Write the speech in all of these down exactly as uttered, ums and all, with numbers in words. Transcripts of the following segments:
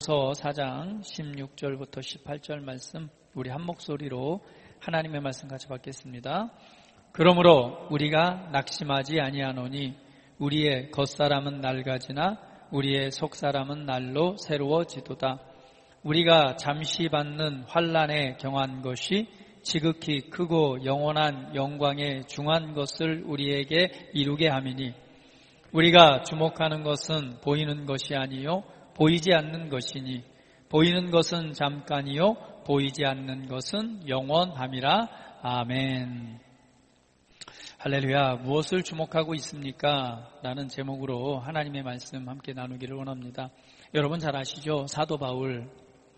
고린도후서 사 장 십육 절부터 십팔 절 말씀 우리 한 목소리로 하나님의 말씀 같이 받겠습니다. 그러므로 우리가 낙심하지 아니하노니 우리의 겉사람은 낡아지나 우리의 속사람은 날로 새로워지도다. 우리가 잠시 받는 환난에 경한 것이 지극히 크고 영원한 영광에 중한 것을 우리에게 이루게 함이니 우리가 주목하는 것은 보이는 것이 아니요 보이지 않는 것이니 보이는 것은 잠깐이요 보이지 않는 것은 영원함이라. 아멘. 할렐루야. 무엇을 주목하고 있습니까? 라는 제목으로 하나님의 말씀 함께 나누기를 원합니다. 여러분 잘 아시죠? 사도 바울.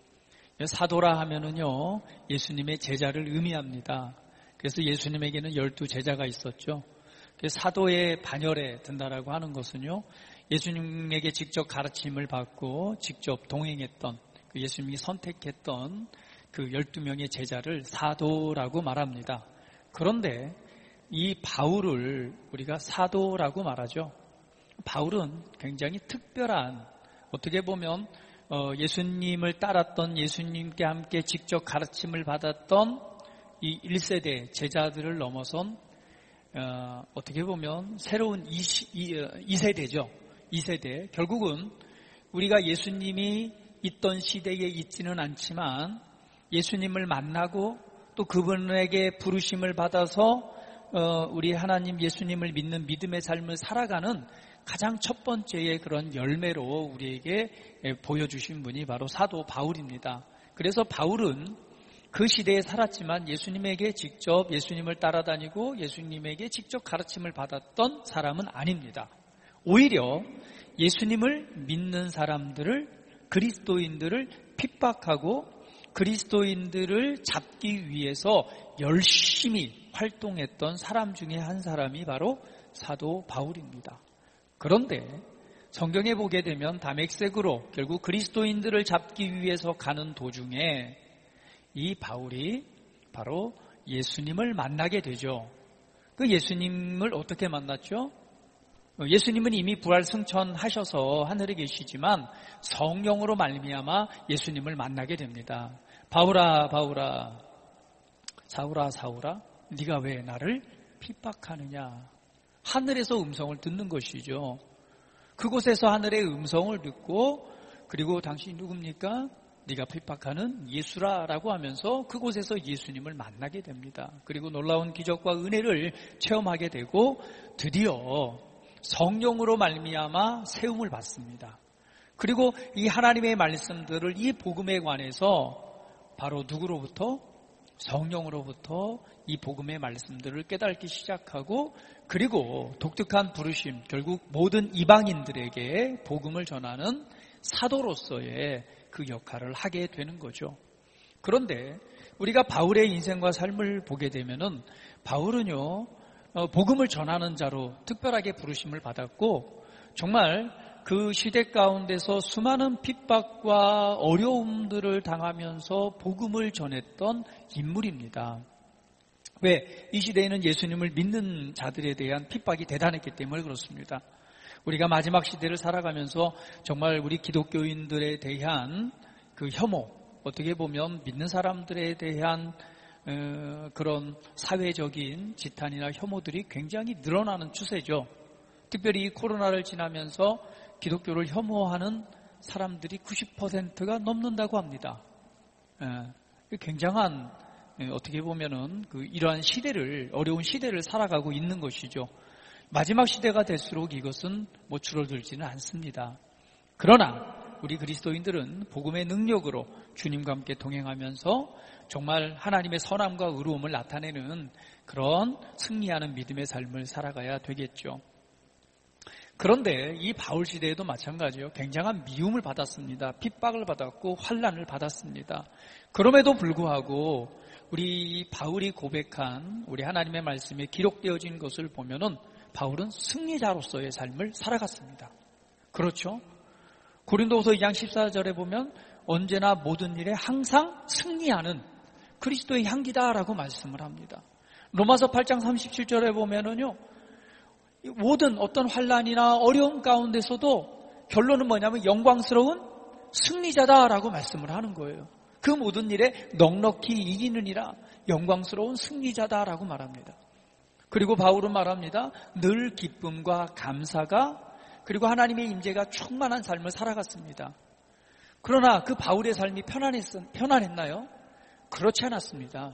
사도라 하면은요 예수님의 제자를 의미합니다. 그래서 예수님에게는 열두 제자가 있었죠. 사도의 반열에 든다라고 하는 것은요 예수님에게 직접 가르침을 받고 직접 동행했던 그 예수님이 선택했던 그 열두 명의 제자를 사도라고 말합니다. 그런데 이 바울을 우리가 사도라고 말하죠. 바울은 굉장히 특별한, 어떻게 보면 예수님을 따랐던, 예수님께 함께 직접 가르침을 받았던 이 일 세대 제자들을 넘어선 어떻게 보면 새로운 이 세대죠. 이 세대. 결국은 우리가 예수님이 있던 시대에 있지는 않지만 예수님을 만나고 또 그분에게 부르심을 받아서 우리 하나님 예수님을 믿는 믿음의 삶을 살아가는 가장 첫 번째의 그런 열매로 우리에게 보여주신 분이 바로 사도 바울입니다. 그래서 바울은 그 시대에 살았지만 예수님에게 직접 예수님을 따라다니고 예수님에게 직접 가르침을 받았던 사람은 아닙니다. 오히려 예수님을 믿는 사람들을, 그리스도인들을 핍박하고 그리스도인들을 잡기 위해서 열심히 활동했던 사람 중에 한 사람이 바로 사도 바울입니다. 그런데 성경에 보게 되면 다메섹으로 결국 그리스도인들을 잡기 위해서 가는 도중에 이 바울이 바로 예수님을 만나게 되죠. 그 예수님을 어떻게 만났죠? 예수님은 이미 부활 승천하셔서 하늘에 계시지만 성령으로 말미암아 예수님을 만나게 됩니다. 바울아 바울아 사울아 사울아 네가 왜 나를 핍박하느냐. 하늘에서 음성을 듣는 것이죠. 그곳에서 하늘의 음성을 듣고 그리고 당신이 누굽니까? 네가 핍박하는 예수라라고 하면서 그곳에서 예수님을 만나게 됩니다. 그리고 놀라운 기적과 은혜를 체험하게 되고 드디어 성령으로 말미암아 세움을 받습니다. 그리고 이 하나님의 말씀들을 이 복음에 관해서 바로 누구로부터? 성령으로부터 이 복음의 말씀들을 깨닫기 시작하고 그리고 독특한 부르심, 결국 모든 이방인들에게 복음을 전하는 사도로서의 그 역할을 하게 되는 거죠. 그런데 우리가 바울의 인생과 삶을 보게 되면은 바울은요 복음을 전하는 자로 특별하게 부르심을 받았고 정말 그 시대 가운데서 수많은 핍박과 어려움들을 당하면서 복음을 전했던 인물입니다. 왜? 이 시대에는 예수님을 믿는 자들에 대한 핍박이 대단했기 때문에 그렇습니다. 우리가 마지막 시대를 살아가면서 정말 우리 기독교인들에 대한 그 혐오, 어떻게 보면 믿는 사람들에 대한 그런 사회적인 지탄이나 혐오들이 굉장히 늘어나는 추세죠. 특별히 이 코로나를 지나면서 기독교를 혐오하는 사람들이 구십 퍼센트가 넘는다고 합니다. 굉장한 어떻게 보면은 그 이러한 시대를 어려운 시대를 살아가고 있는 것이죠. 마지막 시대가 될수록 이것은 뭐 줄어들지는 않습니다. 그러나 우리 그리스도인들은 복음의 능력으로 주님과 함께 동행하면서 정말 하나님의 선함과 의로움을 나타내는 그런 승리하는 믿음의 삶을 살아가야 되겠죠. 그런데 이 바울 시대에도 마찬가지예요. 굉장한 미움을 받았습니다. 핍박을 받았고 환난을 받았습니다. 그럼에도 불구하고 우리 바울이 고백한 우리 하나님의 말씀에 기록되어진 것을 보면은 바울은 승리자로서의 삶을 살아갔습니다. 그렇죠? 고린도후서 이 장 십사 절에 보면 언제나 모든 일에 항상 승리하는 그리스도의 향기다라고 말씀을 합니다. 로마서 팔 장 삼십칠 절에 보면은요, 모든 어떤 환난이나 어려움 가운데서도 결론은 뭐냐면 영광스러운 승리자다라고 말씀을 하는 거예요. 그 모든 일에 넉넉히 이기느니라 영광스러운 승리자다라고 말합니다. 그리고 바울은 말합니다. 늘 기쁨과 감사가 그리고 하나님의 임재가 충만한 삶을 살아갔습니다. 그러나 그 바울의 삶이 편안했, 편안했나요? 그렇지 않았습니다.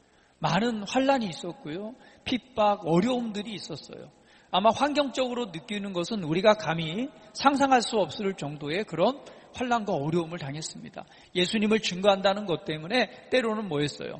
많은 환난이 있었고요. 핍박, 어려움들이 있었어요. 아마 환경적으로 느끼는 것은 우리가 감히 상상할 수 없을 정도의 그런 환난과 어려움을 당했습니다. 예수님을 증거한다는 것 때문에 때로는 뭐였어요?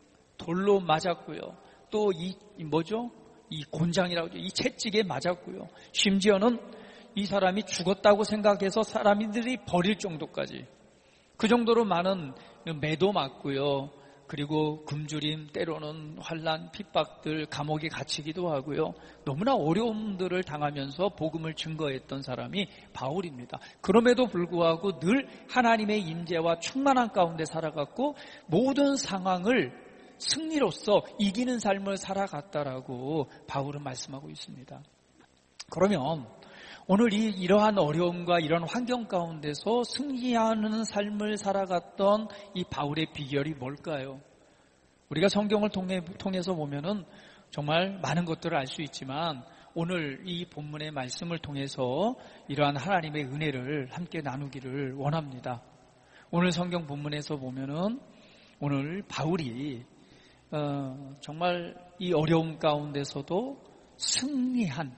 돌로 맞았고요. 또 이 뭐죠? 이 곤장이라고 하죠. 이 채찍에 맞았고요. 심지어는 이 사람이 죽었다고 생각해서 사람들이 버릴 정도까지 그 정도로 많은 매도 맞고요. 그리고 굶주림, 때로는 환난, 핍박들, 감옥에 갇히기도 하고요. 너무나 어려움들을 당하면서 복음을 증거했던 사람이 바울입니다. 그럼에도 불구하고 늘 하나님의 임재와 충만한 가운데 살아갔고 모든 상황을 승리로서 이기는 삶을 살아갔다라고 바울은 말씀하고 있습니다. 그러면 오늘 이 이러한 어려움과 이런 환경 가운데서 승리하는 삶을 살아갔던 이 바울의 비결이 뭘까요? 우리가 성경을 통해, 통해서 보면은 정말 많은 것들을 알 수 있지만 오늘 이 본문의 말씀을 통해서 이러한 하나님의 은혜를 함께 나누기를 원합니다. 오늘 성경 본문에서 보면은 오늘 바울이 어, 정말 이 어려움 가운데서도 승리한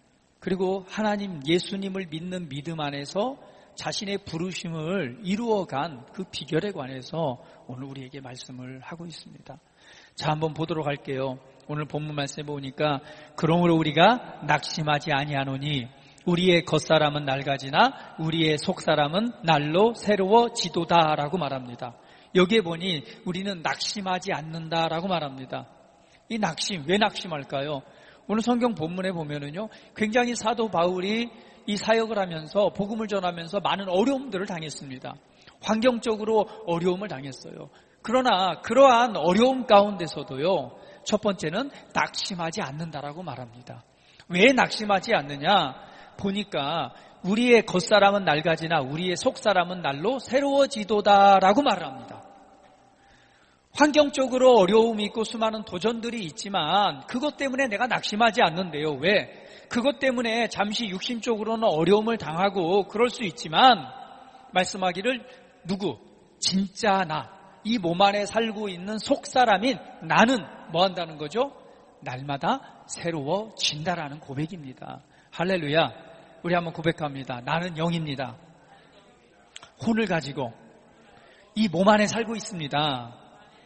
그리고 하나님 예수님을 믿는 믿음 안에서 자신의 부르심을 이루어간 그 비결에 관해서 오늘 우리에게 말씀을 하고 있습니다. 자, 한번 보도록 할게요. 오늘 본문 말씀에 보니까 그러므로 우리가 낙심하지 아니하노니 우리의 겉사람은 낡아지나 우리의 속사람은 날로 새로워지도다라고 말합니다. 여기에 보니 우리는 낙심하지 않는다라고 말합니다. 이 낙심, 왜 낙심할까요? 오늘 성경 본문에 보면은요, 굉장히 사도 바울이 이 사역을 하면서 복음을 전하면서 많은 어려움들을 당했습니다. 환경적으로 어려움을 당했어요. 그러나 그러한 어려움 가운데서도요, 첫 번째는 낙심하지 않는다라고 말합니다. 왜 낙심하지 않느냐? 보니까 우리의 겉사람은 낡아지나 우리의 속사람은 날로 새로워지도다라고 말을 합니다. 환경적으로 어려움이 있고 수많은 도전들이 있지만 그것 때문에 내가 낙심하지 않는데요. 왜? 그것 때문에 잠시 육신적으로는 어려움을 당하고 그럴 수 있지만 말씀하기를 누구? 진짜 나, 이 몸 안에 살고 있는 속사람인 나는 뭐 한다는 거죠? 날마다 새로워진다라는 고백입니다. 할렐루야. 우리 한번 고백합니다. 나는 영입니다. 혼을 가지고 이 몸 안에 살고 있습니다.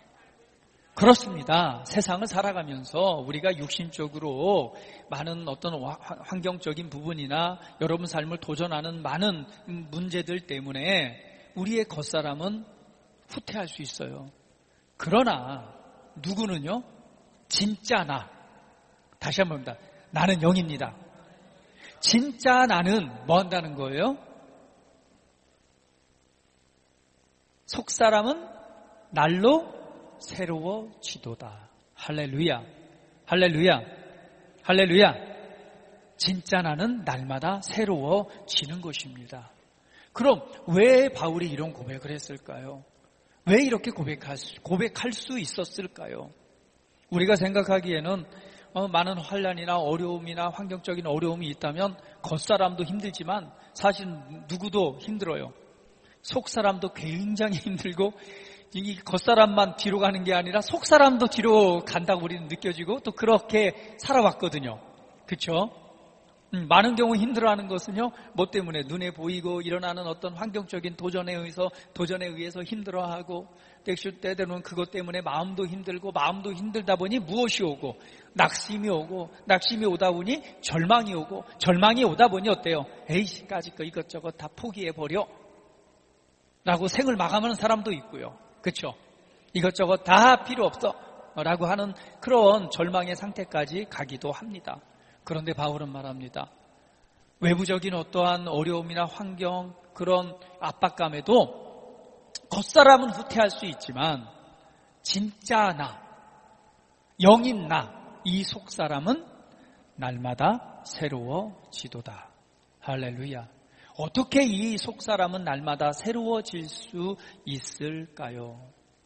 그렇습니다. 세상을 살아가면서 우리가 육신적으로 많은 어떤 환경적인 부분이나 여러분 삶을 도전하는 많은 문제들 때문에 우리의 겉사람은 후퇴할 수 있어요. 그러나 누구는요? 진짜 나. 다시 한번 봅니다. 나는 영입니다. 진짜 나는 뭐 한다는 거예요? 속사람은 날로 새로워지도다. 할렐루야. 할렐루야. 할렐루야. 진짜 나는 날마다 새로워지는 것입니다. 그럼 왜 바울이 이런 고백을 했을까요? 왜 이렇게 고백할 수, 고백할 수 있었을까요? 우리가 생각하기에는 어, 많은 환난이나 어려움이나 환경적인 어려움이 있다면 겉사람도 힘들지만 사실 누구도 힘들어요. 속사람도 굉장히 힘들고 이 겉사람만 뒤로 가는 게 아니라 속사람도 뒤로 간다고 우리는 느껴지고 또 그렇게 살아왔거든요. 그렇죠? 음, 많은 경우 힘들어하는 것은요, 뭐 때문에 눈에 보이고 일어나는 어떤 환경적인 도전에 의해서 도전에 의해서 힘들어하고 때때로는 그것 때문에 마음도 힘들고 마음도 힘들다 보니 무엇이 오고 낙심이 오고 낙심이 오다 보니 절망이 오고 절망이 오다 보니 어때요? 에이씨까지 거 이것저것 다 포기해버려 라고 생을 마감하는 사람도 있고요. 그렇죠? 이것저것 다 필요 없어 라고 하는 그런 절망의 상태까지 가기도 합니다. 그런데 바울은 말합니다. 외부적인 어떠한 어려움이나 환경, 그런 압박감에도 겉사람은 후퇴할 수 있지만 진짜 나, 영인 나, 이 속사람은 날마다 새로워지도다. 할렐루야. 어떻게 이 속사람은 날마다 새로워질 수 있을까요?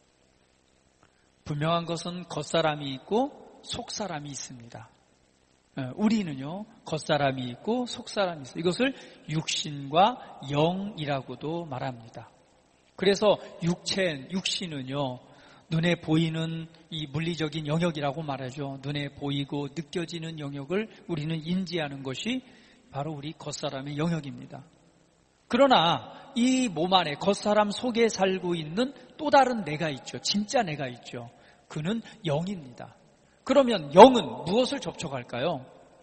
분명한 것은 겉사람이 있고 속사람이 있습니다. 우리는요, 겉사람이 있고 속사람이 있어요. 이것을 육신과 영이라고도 말합니다. 그래서 육체, 육신은요, 눈에 보이는 이 물리적인 영역이라고 말하죠. 눈에 보이고 느껴지는 영역을 우리는 인지하는 것이 바로 우리 겉사람의 영역입니다. 그러나 이 몸 안에 겉사람 속에 살고 있는 또 다른 내가 있죠. 진짜 내가 있죠. 그는 영입니다. 그러면 영은 무엇을 접촉할까요?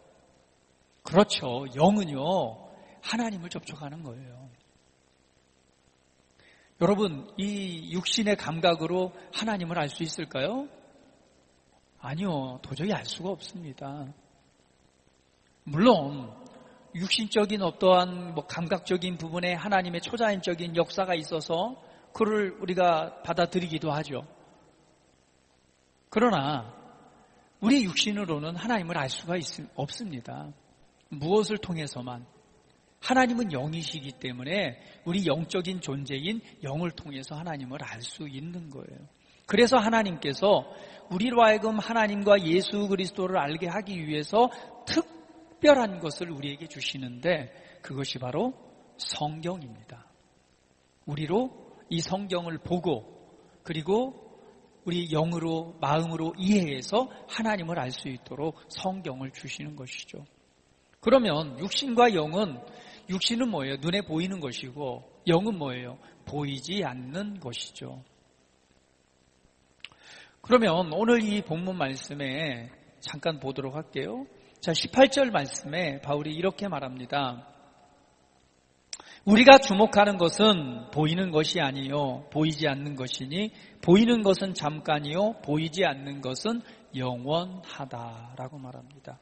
그렇죠. 영은요, 하나님을 접촉하는 거예요. 여러분, 이 육신의 감각으로 하나님을 알 수 있을까요? 아니요. 도저히 알 수가 없습니다. 물론 육신적인 어떠한 뭐 감각적인 부분에 하나님의 초자연적인 역사가 있어서 그를 우리가 받아들이기도 하죠. 그러나 우리 육신으로는 하나님을 알 수가 있, 없습니다. 무엇을 통해서만? 하나님은 영이시기 때문에 우리 영적인 존재인 영을 통해서 하나님을 알 수 있는 거예요. 그래서 하나님께서 우리로 하여금 하나님과 예수 그리스도를 알게 하기 위해서 특별한 것을 우리에게 주시는데 그것이 바로 성경입니다. 우리로 이 성경을 보고 그리고 우리 영으로 마음으로 이해해서 하나님을 알 수 있도록 성경을 주시는 것이죠. 그러면 육신과 영은 육신은 뭐예요? 눈에 보이는 것이고 영은 뭐예요? 보이지 않는 것이죠. 그러면 오늘 이 본문 말씀에 잠깐 보도록 할게요. 자, 십팔 절 말씀에 바울이 이렇게 말합니다. 우리가 주목하는 것은 보이는 것이 아니요 보이지 않는 것이니 보이는 것은 잠깐이요 보이지 않는 것은 영원하다라고 말합니다.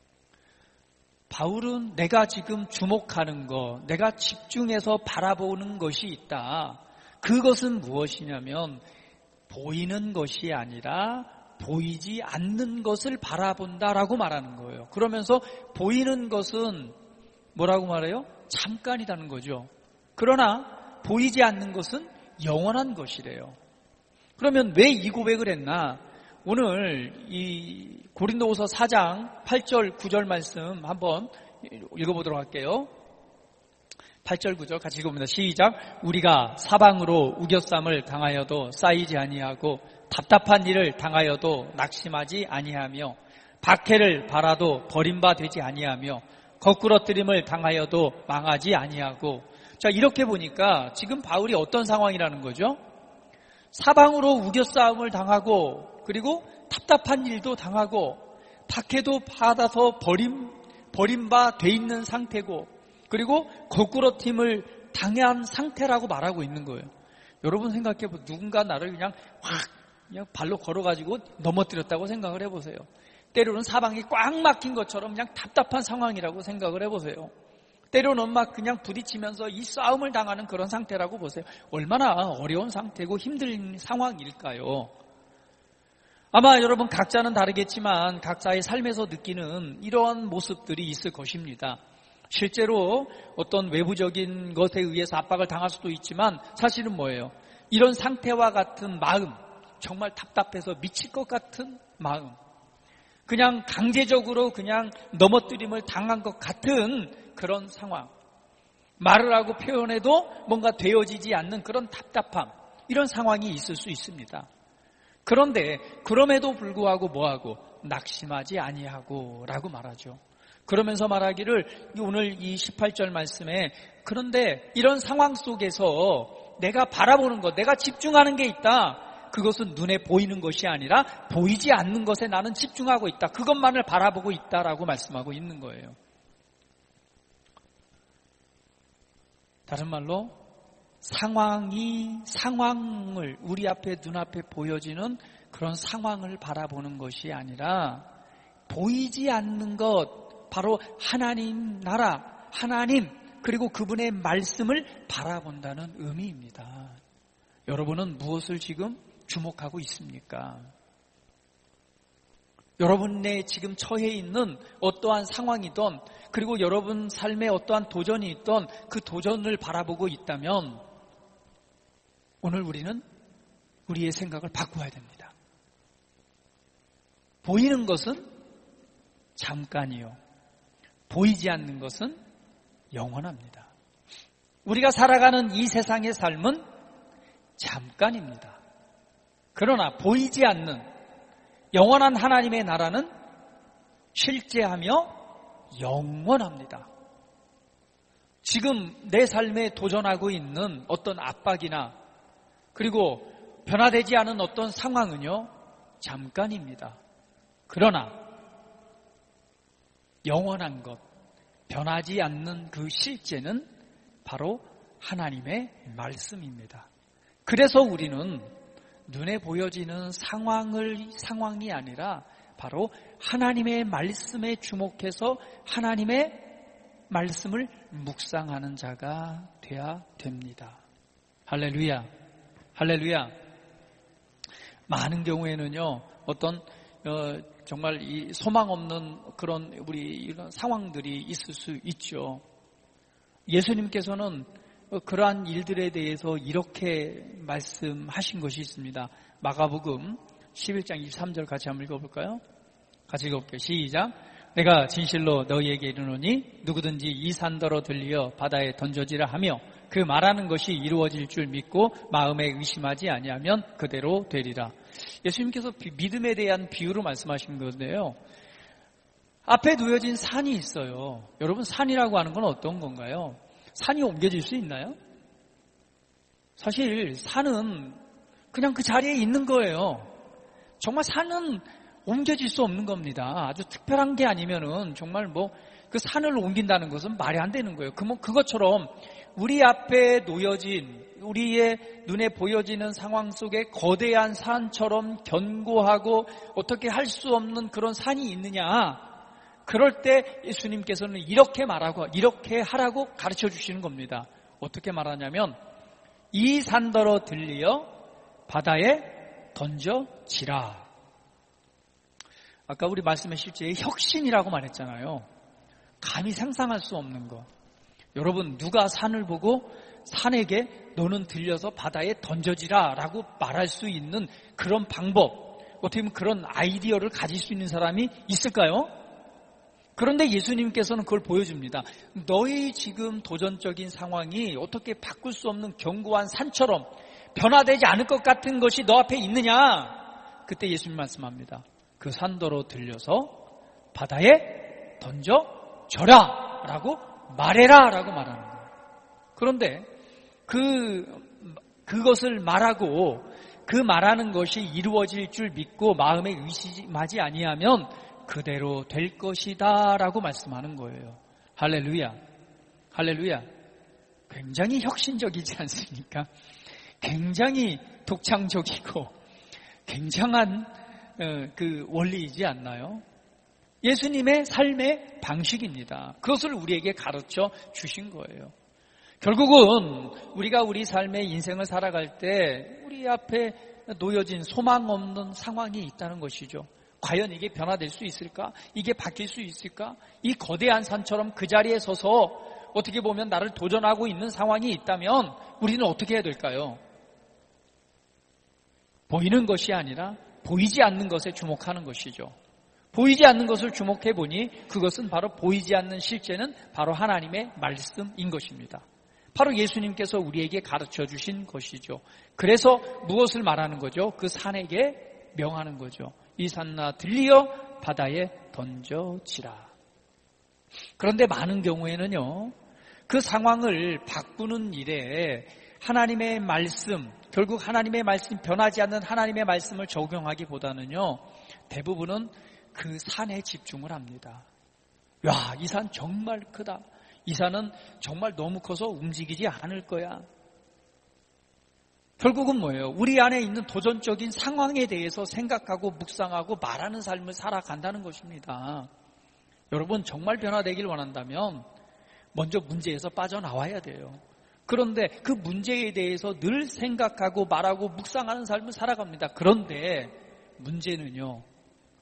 바울은 내가 지금 주목하는 것, 내가 집중해서 바라보는 것이 있다. 그것은 무엇이냐면 보이는 것이 아니라 보이지 않는 것을 바라본다라고 말하는 거예요. 그러면서 보이는 것은 뭐라고 말해요? 잠깐이라는 거죠. 그러나 보이지 않는 것은 영원한 것이래요. 그러면 왜 이 고백을 했나? 오늘 이 고린도후서 사 장 팔 절 구 절 말씀 한번 읽어보도록 할게요. 팔 절 구 절 같이 읽어봅니다. 시작. 우리가 사방으로 우겨쌈을 당하여도 쌓이지 아니하고 답답한 일을 당하여도 낙심하지 아니하며 박해를 받아도 버림바 되지 아니하며 거꾸러뜨림을 당하여도 망하지 아니하고. 자, 이렇게 보니까 지금 바울이 어떤 상황이라는 거죠? 사방으로 우겨싸움을 당하고 그리고 답답한 일도 당하고 박해도 받아서 버림, 버림바 돼 있는 상태고 그리고 거꾸러짐을 당한 상태라고 말하고 있는 거예요. 여러분 생각해보세요. 누군가 나를 그냥 확 그냥 발로 걸어가지고 넘어뜨렸다고 생각을 해보세요. 때로는 사방이 꽉 막힌 것처럼 그냥 답답한 상황이라고 생각을 해보세요. 때로는 막 그냥 부딪히면서 이 싸움을 당하는 그런 상태라고 보세요. 얼마나 어려운 상태고 힘든 상황일까요? 아마 여러분 각자는 다르겠지만 각자의 삶에서 느끼는 이러한 모습들이 있을 것입니다. 실제로 어떤 외부적인 것에 의해서 압박을 당할 수도 있지만 사실은 뭐예요? 이런 상태와 같은 마음, 정말 답답해서 미칠 것 같은 마음, 그냥 강제적으로 그냥 넘어뜨림을 당한 것 같은 그런 상황, 말을 하고 표현해도 뭔가 되어지지 않는 그런 답답함, 이런 상황이 있을 수 있습니다. 그런데 그럼에도 불구하고 뭐하고? 낙심하지 아니하고 라고 말하죠. 그러면서 말하기를 오늘 이 십팔 절 말씀에 그런데 이런 상황 속에서 내가 바라보는 것, 내가 집중하는 게 있다. 그것은 눈에 보이는 것이 아니라 보이지 않는 것에 나는 집중하고 있다. 그것만을 바라보고 있다라고 말씀하고 있는 거예요. 다른 말로 상황이 상황을 우리 앞에 눈앞에 보여지는 그런 상황을 바라보는 것이 아니라 보이지 않는 것, 바로 하나님 나라, 하나님 그리고 그분의 말씀을 바라본다는 의미입니다. 여러분은 무엇을 지금 주목하고 있습니까? 여러분의 지금 처해 있는 어떠한 상황이든, 그리고 여러분 삶에 어떠한 도전이 있든 그 도전을 바라보고 있다면 오늘 우리는 우리의 생각을 바꾸어야 됩니다. 보이는 것은 잠깐이요, 보이지 않는 것은 영원합니다. 우리가 살아가는 이 세상의 삶은 잠깐입니다. 그러나 보이지 않는 영원한 하나님의 나라는 실제하며 영원합니다. 지금 내 삶에 도전하고 있는 어떤 압박이나 그리고 변화되지 않은 어떤 상황은요, 잠깐입니다. 그러나 영원한 것, 변하지 않는 그 실제는 바로 하나님의 말씀입니다. 그래서 우리는 눈에 보여지는 상황을, 상황이 아니라 바로 하나님의 말씀에 주목해서 하나님의 말씀을 묵상하는 자가 되어야 됩니다. 할렐루야, 할렐루야. 많은 경우에는요, 어떤 어, 정말 이 소망 없는 그런 우리 이런 상황들이 있을 수 있죠. 예수님께서는 그러한 일들에 대해서 이렇게 말씀하신 것이 있습니다. 마가복음 십일 장 이십삼 절 같이 한번 읽어볼까요? 같이 읽어볼게요. 시작. 내가 진실로 너희에게 이르노니 누구든지 이 산더러 들리어 바다에 던져지라 하며 그 말하는 것이 이루어질 줄 믿고 마음에 의심하지 아니하면 그대로 되리라. 예수님께서 믿음에 대한 비유로 말씀하신 건데요, 앞에 놓여진 산이 있어요. 여러분, 산이라고 하는 건 어떤 건가요? 산이 옮겨질 수 있나요? 사실 산은 그냥 그 자리에 있는 거예요. 정말 산은 옮겨질 수 없는 겁니다. 아주 특별한 게 아니면은 정말 뭐 그 산을 옮긴다는 것은 말이 안 되는 거예요. 그 뭐 그것처럼 우리 앞에 놓여진, 우리의 눈에 보여지는 상황 속에 거대한 산처럼 견고하고 어떻게 할 수 없는 그런 산이 있느냐? 그럴 때 예수님께서는 이렇게 말하고 이렇게 하라고 가르쳐 주시는 겁니다. 어떻게 말하냐면 이 산더러 들리어 바다에 던져지라. 아까 우리 말씀의 실제 혁신이라고 말했잖아요. 감히 상상할 수 없는 거. 여러분, 누가 산을 보고 산에게 너는 들려서 바다에 던져지라 라고 말할 수 있는 그런 방법, 어떻게 보면 그런 아이디어를 가질 수 있는 사람이 있을까요? 그런데 예수님께서는 그걸 보여줍니다. 너희 지금 도전적인 상황이 어떻게 바꿀 수 없는 견고한 산처럼 변화되지 않을 것 같은 것이 너 앞에 있느냐? 그때 예수님 말씀합니다. 그 산더러 들려서 바다에 던져져라 라고 말해라 라고 말하는 거예요. 그런데 그, 그것을 말하고 그 말하는 것이 이루어질 줄 믿고 마음에 의심하지 아니하면 그대로 될 것이다 라고 말씀하는 거예요. 할렐루야, 할렐루야. 굉장히 혁신적이지 않습니까? 굉장히 독창적이고 굉장한 그 원리이지 않나요? 예수님의 삶의 방식입니다. 그것을 우리에게 가르쳐 주신 거예요. 결국은 우리가 우리 삶의 인생을 살아갈 때 우리 앞에 놓여진 소망 없는 상황이 있다는 것이죠. 과연 이게 변화될 수 있을까? 이게 바뀔 수 있을까? 이 거대한 산처럼 그 자리에 서서 어떻게 보면 나를 도전하고 있는 상황이 있다면 우리는 어떻게 해야 될까요? 보이는 것이 아니라 보이지 않는 것에 주목하는 것이죠. 보이지 않는 것을 주목해 보니 그것은 바로 보이지 않는 실제는 바로 하나님의 말씀인 것입니다. 바로 예수님께서 우리에게 가르쳐 주신 것이죠. 그래서 무엇을 말하는 거죠? 그 산에게 명하는 거죠. 이 산나 들리어 바다에 던져지라. 그런데 많은 경우에는요, 그 상황을 바꾸는 일에 하나님의 말씀, 결국 하나님의 말씀, 변하지 않는 하나님의 말씀을 적용하기보다는요, 대부분은 그 산에 집중을 합니다. 야, 이 산 정말 크다. 이 산은 정말 너무 커서 움직이지 않을 거야. 결국은 뭐예요? 우리 안에 있는 도전적인 상황에 대해서 생각하고 묵상하고 말하는 삶을 살아간다는 것입니다. 여러분, 정말 변화되길 원한다면 먼저 문제에서 빠져나와야 돼요. 그런데 그 문제에 대해서 늘 생각하고 말하고 묵상하는 삶을 살아갑니다. 그런데 문제는요,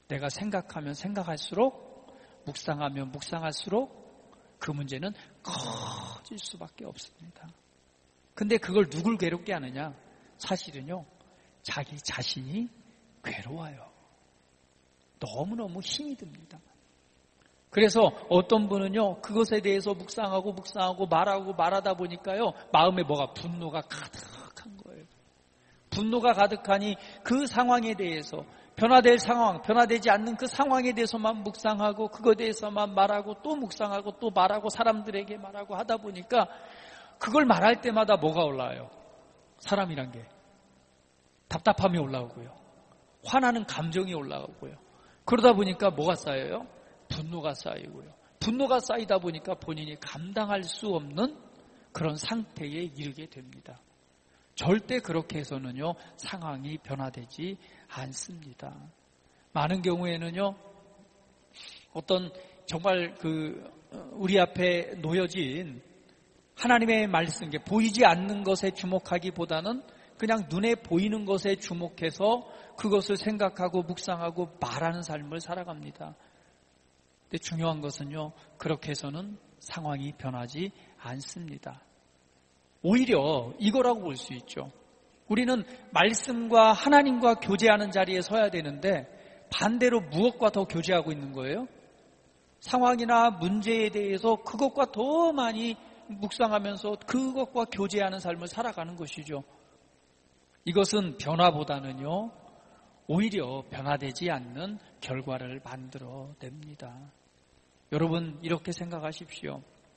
내가 생각하면 생각할수록, 묵상하면 묵상할수록 그 문제는 커질 수밖에 없습니다. 근데 그걸 누굴 괴롭게 하느냐? 사실은요, 자기 자신이 괴로워요. 너무너무 힘이 듭니다. 그래서 어떤 분은요, 그것에 대해서 묵상하고 묵상하고 말하고 말하다 보니까요, 마음에 뭐가 분노가 가득한 거예요. 분노가 가득하니 그 상황에 대해서, 변화될 상황, 변화되지 않는 그 상황에 대해서만 묵상하고 그거에 대해서만 말하고 또 묵상하고 또 말하고 사람들에게 말하고 하다 보니까 그걸 말할 때마다 뭐가 올라와요? 사람이란 게 답답함이 올라오고요. 화나는 감정이 올라오고요. 그러다 보니까 뭐가 쌓여요? 분노가 쌓이고요. 분노가 쌓이다 보니까 본인이 감당할 수 없는 그런 상태에 이르게 됩니다. 절대 그렇게 해서는요, 상황이 변화되지 않습니다. 많은 경우에는요, 어떤 정말 그 우리 앞에 놓여진 하나님의 말씀, 게 보이지 않는 것에 주목하기보다는 그냥 눈에 보이는 것에 주목해서 그것을 생각하고 묵상하고 말하는 삶을 살아갑니다. 근데 중요한 것은요, 그렇게 해서는 상황이 변하지 않습니다. 오히려 이거라고 볼 수 있죠. 우리는 말씀과 하나님과 교제하는 자리에 서야 되는데 반대로 무엇과 더 교제하고 있는 거예요? 상황이나 문제에 대해서 그것과 더 많이 묵상하면서 그것과 교제하는 삶을 살아가는 것이죠. 이것은 변화보다는요, 오히려 변화되지 않는 결과를 만들어냅니다. 여러분, 이렇게 생각하십시오.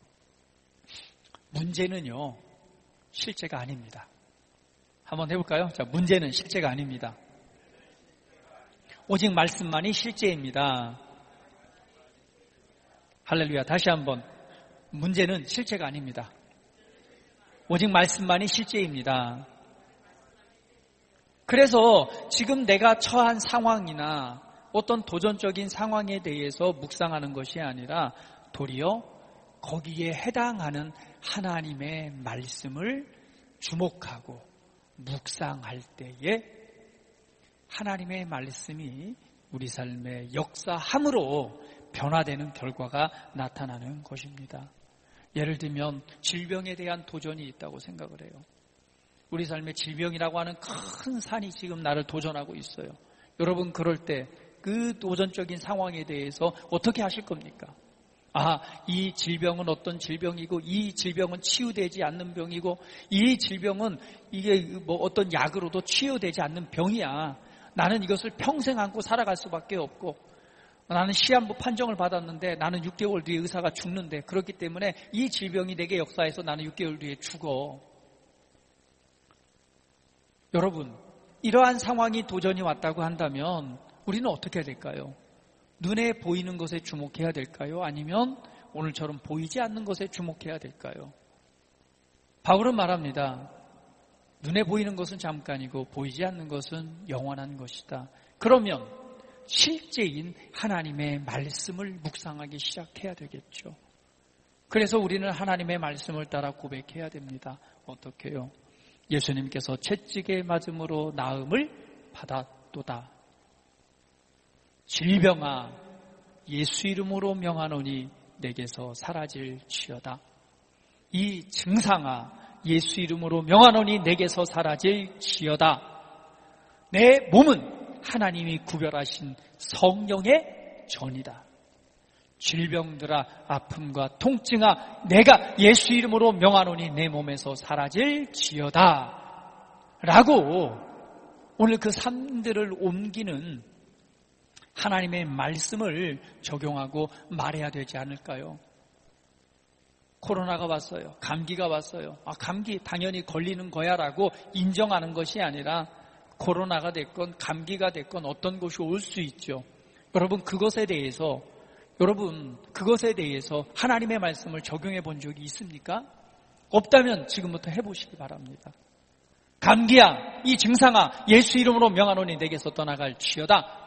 문제는요, 실제가 아닙니다. 한번 해볼까요? 자, 문제는 실제가 아닙니다. 오직 말씀만이 실제입니다. 할렐루야. 다시 한번. 문제는 실제가 아닙니다. 오직 말씀만이 실제입니다. 그래서 지금 내가 처한 상황이나 어떤 도전적인 상황에 대해서 묵상하는 것이 아니라 도리어 거기에 해당하는 하나님의 말씀을 주목하고 묵상할 때에 하나님의 말씀이 우리 삶의 역사함으로 변화되는 결과가 나타나는 것입니다. 예를 들면 질병에 대한 도전이 있다고 생각을 해요. 우리 삶에 질병이라고 하는 큰 산이 지금 나를 도전하고 있어요. 여러분, 그럴 때 그 도전적인 상황에 대해서 어떻게 하실 겁니까? 아, 이 질병은 어떤 질병이고 이 질병은 치유되지 않는 병이고 이 질병은 이게 뭐 어떤 약으로도 치유되지 않는 병이야. 나는 이것을 평생 안고 살아갈 수밖에 없고 나는 시한부 판정을 받았는데 나는 육 개월 뒤에 의사가 죽는데 그렇기 때문에 이 질병이 내게 역사해서 나는 육 개월 뒤에 죽어. 여러분, 이러한 상황이 도전이 왔다고 한다면 우리는 어떻게 해야 될까요? 눈에 보이는 것에 주목해야 될까요? 아니면 오늘처럼 보이지 않는 것에 주목해야 될까요? 바울은 말합니다. 눈에 보이는 것은 잠깐이고 보이지 않는 것은 영원한 것이다. 그러면 실제인 하나님의 말씀을 묵상하기 시작해야 되겠죠. 그래서 우리는 하나님의 말씀을 따라 고백해야 됩니다. 어떻게요? 예수님께서 채찍에 맞음으로 나음을 받았도다. 질병아, 예수 이름으로 명하노니 내게서 사라질지어다. 이 증상아, 예수 이름으로 명하노니 내게서 사라질지어다. 내 몸은 하나님이 구별하신 성령의 전이다. 질병들아, 아픔과 통증아, 내가 예수 이름으로 명하노니 내 몸에서 사라질지어다. 라고 오늘 그 삶들을 옮기는 하나님의 말씀을 적용하고 말해야 되지 않을까요? 코로나가 왔어요. 감기가 왔어요. 아, 감기 당연히 걸리는 거야 라고 인정하는 것이 아니라 코로나가 됐건 감기가 됐건 어떤 것이 올 수 있죠. 여러분, 그것에 대해서 여러분 그것에 대해서 하나님의 말씀을 적용해 본 적이 있습니까? 없다면 지금부터 해보시기 바랍니다. 감기야, 이 증상아, 예수 이름으로 명하노니 내게서 떠나갈지어다.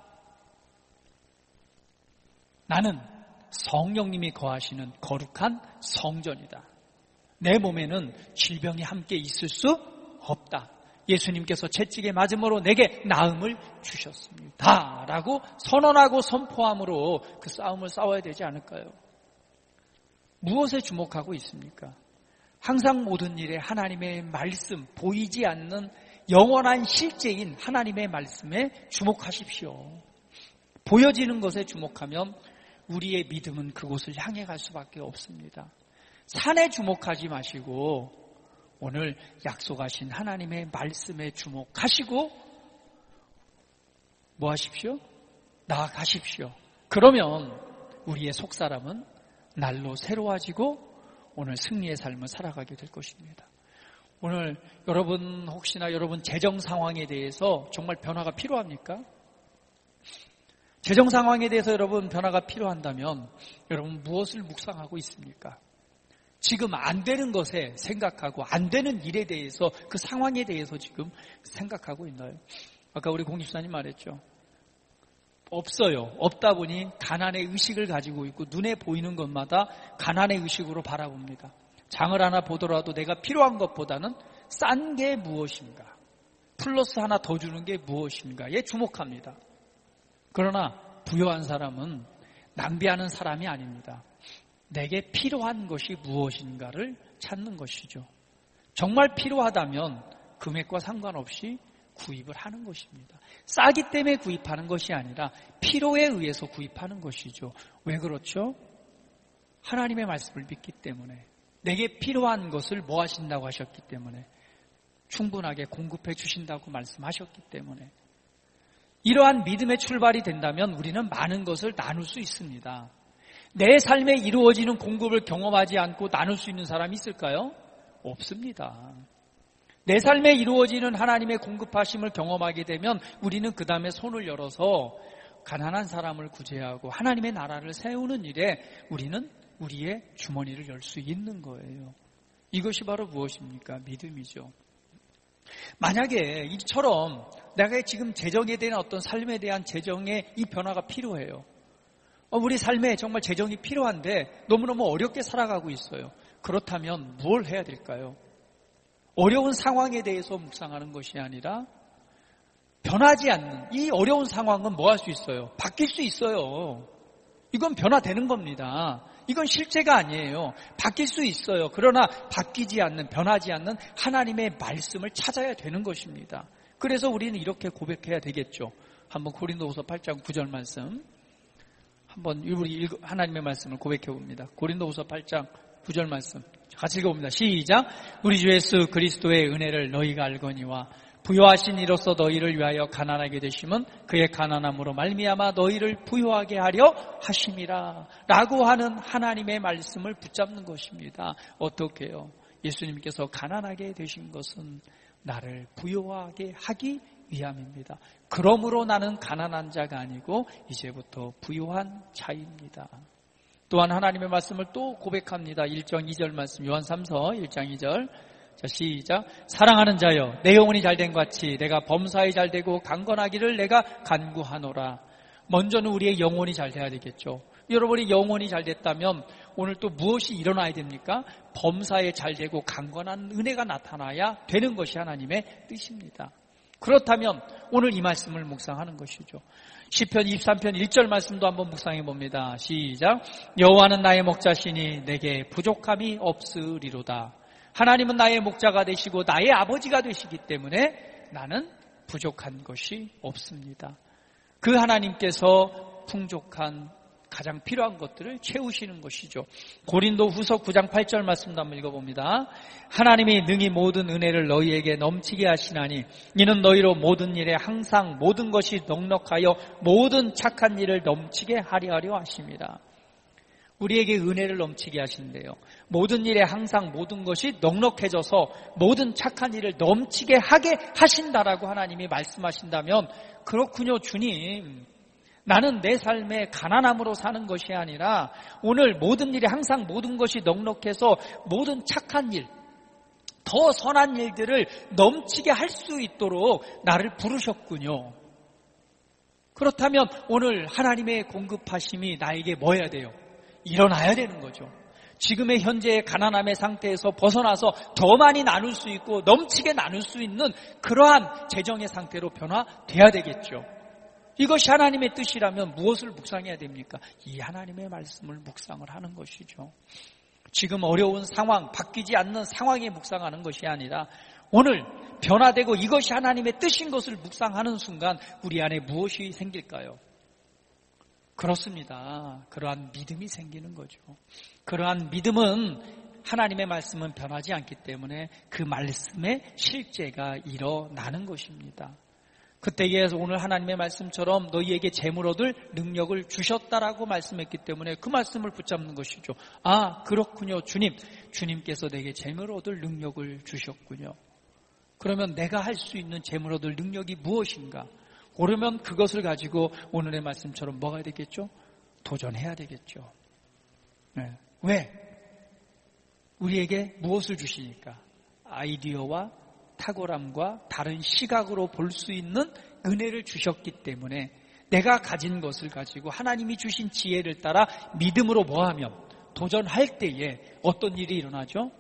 나는 성령님이 거하시는 거룩한 성전이다. 내 몸에는 질병이 함께 있을 수 없다. 예수님께서 채찍에 맞음으로 내게 나음을 주셨습니다 라고 선언하고 선포함으로 그 싸움을 싸워야 되지 않을까요? 무엇에 주목하고 있습니까? 항상 모든 일에 하나님의 말씀, 보이지 않는 영원한 실제인 하나님의 말씀에 주목하십시오. 보여지는 것에 주목하면 우리의 믿음은 그곳을 향해 갈 수밖에 없습니다. 산에 주목하지 마시고 오늘 약속하신 하나님의 말씀에 주목하시고 뭐 하십시오? 나아가십시오. 그러면 우리의 속사람은 날로 새로워지고 오늘 승리의 삶을 살아가게 될 것입니다. 오늘 여러분 혹시나 여러분 재정 상황에 대해서 정말 변화가 필요합니까? 재정 상황에 대해서 여러분 변화가 필요한다면 여러분 무엇을 묵상하고 있습니까? 지금 안 되는 것에 생각하고 안 되는 일에 대해서 그 상황에 대해서 지금 생각하고 있나요? 아까 우리 공집사님 말했죠. 없어요. 없다 보니 가난의 의식을 가지고 있고 눈에 보이는 것마다 가난의 의식으로 바라봅니다. 장을 하나 보더라도 내가 필요한 것보다는 싼 게 무엇인가, 플러스 하나 더 주는 게 무엇인가에 주목합니다. 그러나 부유한 사람은 낭비하는 사람이 아닙니다. 내게 필요한 것이 무엇인가를 찾는 것이죠. 정말 필요하다면 금액과 상관없이 구입을 하는 것입니다. 싸기 때문에 구입하는 것이 아니라 필요에 의해서 구입하는 것이죠. 왜 그렇죠? 하나님의 말씀을 믿기 때문에, 내게 필요한 것을 뭐 하신다고 하셨기 때문에, 충분하게 공급해 주신다고 말씀하셨기 때문에, 이러한 믿음의 출발이 된다면 우리는 많은 것을 나눌 수 있습니다. 내 삶에 이루어지는 공급을 경험하지 않고 나눌 수 있는 사람이 있을까요? 없습니다. 내 삶에 이루어지는 하나님의 공급하심을 경험하게 되면 우리는 그 다음에 손을 열어서 가난한 사람을 구제하고 하나님의 나라를 세우는 일에 우리는 우리의 주머니를 열 수 있는 거예요. 이것이 바로 무엇입니까? 믿음이죠. 만약에 이처럼 내가 지금 재정에 대한 어떤 삶에 대한 재정의 이 변화가 필요해요. 우리 삶에 정말 재정이 필요한데 너무너무 어렵게 살아가고 있어요. 그렇다면 뭘 해야 될까요? 어려운 상황에 대해서 묵상하는 것이 아니라 변하지 않는 이 어려운 상황은 뭐 할 수 있어요? 바뀔 수 있어요. 이건 변화되는 겁니다. 이건 실제가 아니에요. 바뀔 수 있어요. 그러나 바뀌지 않는, 변하지 않는 하나님의 말씀을 찾아야 되는 것입니다. 그래서 우리는 이렇게 고백해야 되겠죠. 한번 고린도후서 팔 장 구 절 말씀, 한번 우리 하나님의 말씀을 고백해 봅니다. 고린도후서 팔 장 구 절 말씀 같이 읽어봅니다. 시작. 우리 주 예수 그리스도의 은혜를 너희가 알거니와 부요하신 이로써 너희를 위하여 가난하게 되심은 그의 가난함으로 말미암아 너희를 부요하게 하려 하심이라 라고 하는 하나님의 말씀을 붙잡는 것입니다. 어떻게 해요? 예수님께서 가난하게 되신 것은 나를 부요하게 하기 위함입니다. 그러므로 나는 가난한 자가 아니고 이제부터 부요한 자입니다. 또한 하나님의 말씀을 또 고백합니다. 일 장 이 절 말씀, 요한 삼 서 일 장 이 절. 자, 시작. 사랑하는 자여, 내 영혼이 잘된 같이 내가 범사에 잘되고 강건하기를 내가 간구하노라. 먼저는 우리의 영혼이 잘 돼야 되겠죠. 여러분이 영혼이 잘 됐다면 오늘 또 무엇이 일어나야 됩니까? 범사에 잘되고 강건한 은혜가 나타나야 되는 것이 하나님의 뜻입니다. 그렇다면 오늘 이 말씀을 묵상하는 것이죠. 시편 이십삼 편 일 절 말씀도 한번 묵상해 봅니다. 시작. 여호와는 나의 목자시니 내게 부족함이 없으리로다. 하나님은 나의 목자가 되시고 나의 아버지가 되시기 때문에 나는 부족한 것이 없습니다. 그 하나님께서 풍족한 가장 필요한 것들을 채우시는 것이죠. 고린도후서 구 장 팔 절 말씀도 한번 읽어봅니다. 하나님이 능히 모든 은혜를 너희에게 넘치게 하시나니 이는 너희로 모든 일에 항상 모든 것이 넉넉하여 모든 착한 일을 넘치게 하려 하려 하십니다. 우리에게 은혜를 넘치게 하신대요. 모든 일에 항상 모든 것이 넉넉해져서 모든 착한 일을 넘치게 하게 하신다라고 하나님이 말씀하신다면, 그렇군요, 주님. 나는 내 삶에 가난함으로 사는 것이 아니라 오늘 모든 일에 항상 모든 것이 넉넉해서 모든 착한 일, 더 선한 일들을 넘치게 할 수 있도록 나를 부르셨군요. 그렇다면 오늘 하나님의 공급하심이 나에게 뭐 해야 돼요? 일어나야 되는 거죠. 지금의 현재의 가난함의 상태에서 벗어나서 더 많이 나눌 수 있고 넘치게 나눌 수 있는 그러한 재정의 상태로 변화돼야 되겠죠. 이것이 하나님의 뜻이라면 무엇을 묵상해야 됩니까? 이 하나님의 말씀을 묵상을 하는 것이죠. 지금 어려운 상황, 바뀌지 않는 상황에 묵상하는 것이 아니라 오늘 변화되고 이것이 하나님의 뜻인 것을 묵상하는 순간 우리 안에 무엇이 생길까요? 그렇습니다. 그러한 믿음이 생기는 거죠. 그러한 믿음은 하나님의 말씀은 변하지 않기 때문에 그 말씀의 실제가 일어나는 것입니다. 그때에 오늘 하나님의 말씀처럼 너희에게 재물 얻을 능력을 주셨다라고 말씀했기 때문에 그 말씀을 붙잡는 것이죠. 아, 그렇군요. 주님, 주님께서 내게 재물 얻을 능력을 주셨군요. 그러면 내가 할 수 있는 재물 얻을 능력이 무엇인가? 그러면 그것을 가지고 오늘의 말씀처럼 뭐가 되겠죠? 도전해야 되겠죠. 네. 왜? 우리에게 무엇을 주시니까? 아이디어와 탁월함과 다른 시각으로 볼 수 있는 은혜를 주셨기 때문에 내가 가진 것을 가지고 하나님이 주신 지혜를 따라 믿음으로 뭐하면 도전할 때에 어떤 일이 일어나죠?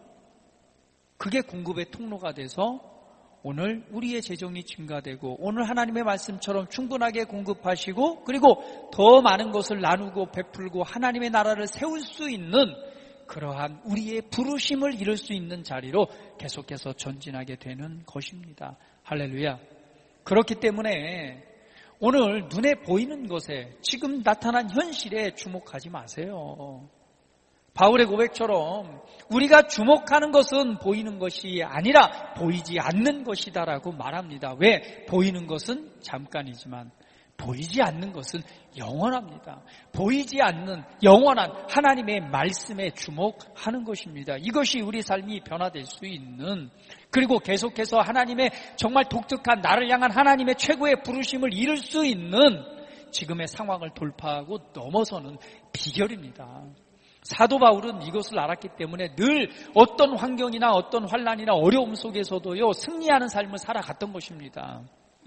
그게 공급의 통로가 돼서 오늘 우리의 재정이 증가되고 오늘 하나님의 말씀처럼 충분하게 공급하시고 그리고 더 많은 것을 나누고 베풀고 하나님의 나라를 세울 수 있는 그러한 우리의 부르심을 이룰 수 있는 자리로 계속해서 전진하게 되는 것입니다. 할렐루야. 그렇기 때문에 오늘 눈에 보이는 것에 지금 나타난 현실에 주목하지 마세요. 바울의 고백처럼 우리가 주목하는 것은 보이는 것이 아니라 보이지 않는 것이다라고 말합니다. 왜? 보이는 것은 잠깐이지만 보이지 않는 것은 영원합니다. 보이지 않는 영원한 하나님의 말씀에 주목하는 것입니다. 이것이 우리 삶이 변화될 수 있는 그리고 계속해서 하나님의 정말 독특한 나를 향한 하나님의 최고의 부르심을 이룰 수 있는 지금의 상황을 돌파하고 넘어서는 비결입니다. 사도 바울은 이것을 알았기 때문에 늘 어떤 환경이나 어떤 환난이나 어려움 속에서도요 승리하는 삶을 살아갔던 것입니다.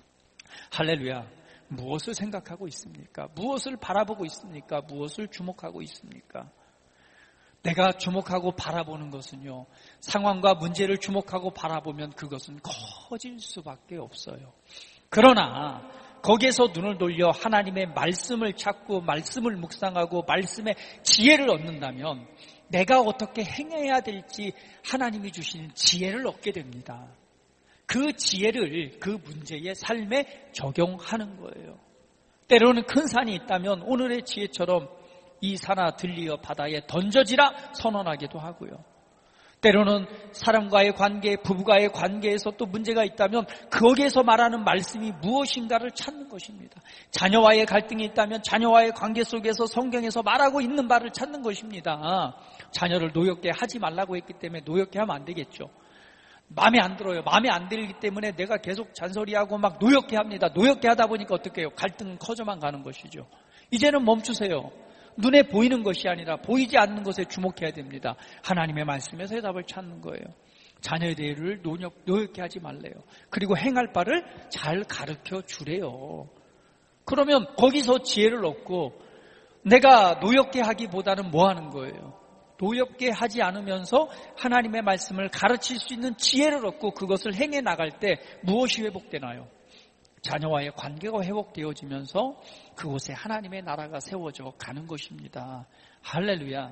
할렐루야. 무엇을 생각하고 있습니까? 무엇을 바라보고 있습니까? 무엇을 주목하고 있습니까? 내가 주목하고 바라보는 것은요, 상황과 문제를 주목하고 바라보면 그것은 커질 수밖에 없어요. 그러나 거기에서 눈을 돌려 하나님의 말씀을 찾고 말씀을 묵상하고 말씀의 지혜를 얻는다면 내가 어떻게 행해야 될지 하나님이 주시는 지혜를 얻게 됩니다. 그 지혜를 그 문제의 삶에 적용하는 거예요. 때로는 큰 산이 있다면 오늘의 지혜처럼 이 산아 들리어 바다에 던져지라 선언하기도 하고요. 때로는 사람과의 관계, 부부와의 관계에서 또 문제가 있다면 거기에서 말하는 말씀이 무엇인가를 찾는 것입니다. 자녀와의 갈등이 있다면 자녀와의 관계 속에서 성경에서 말하고 있는 바를 찾는 것입니다. 자녀를 노엽게 하지 말라고 했기 때문에 노엽게 하면 안 되겠죠. 마음에 안 들어요. 마음에 안 들기 때문에 내가 계속 잔소리하고 막 노엽게 합니다. 노엽게 하다 보니까 어떻게 해요? 갈등은 커져만 가는 것이죠. 이제는 멈추세요. 눈에 보이는 것이 아니라 보이지 않는 것에 주목해야 됩니다. 하나님의 말씀에서 해답을 찾는 거예요. 자녀의 대를 노엽게 하지 말래요. 그리고 행할 바를 잘 가르쳐 주래요. 그러면 거기서 지혜를 얻고 내가 노엽게 하기보다는 뭐 하는 거예요? 노엽게 하지 않으면서 하나님의 말씀을 가르칠 수 있는 지혜를 얻고 그것을 행해 나갈 때 무엇이 회복되나요? 자녀와의 관계가 회복되어지면서 그곳에 하나님의 나라가 세워져 가는 것입니다. 할렐루야.